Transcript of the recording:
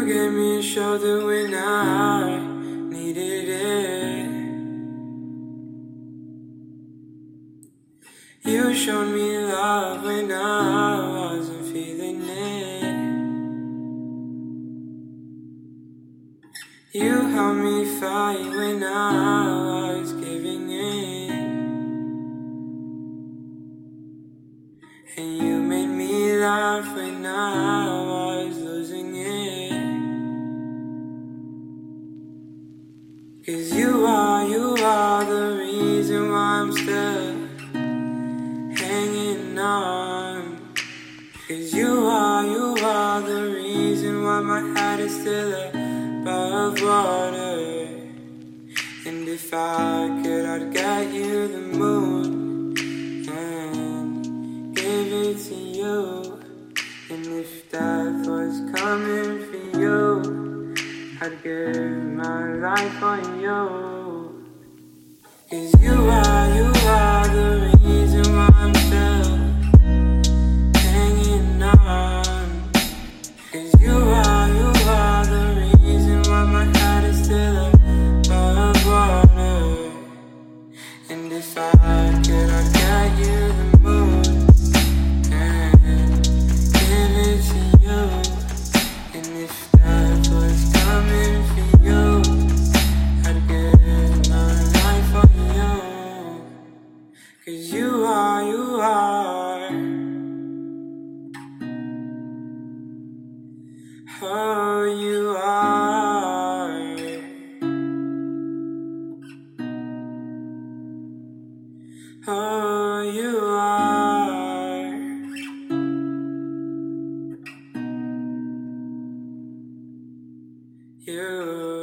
gave me a shoulder when I needed it. You showed me love when I wasn't feeling it. You helped me fight when I was giving in. And you made me laugh when I was losing it. 'Cause you are the reason why I'm still hanging on. 'Cause you are the reason why my head is still above water. And if I could, I'd get you the moon and give it to you. And if death was coming for you, I'd give my life for you. 'Cause you are the reason why I'm still hanging on. 'Cause you are the reason why my head is still above water. And if I could, I'd get you the moon and give it to you. And if death was coming for you, I'd give my life for you. 'Cause you are oh, you are. Oh, you are. You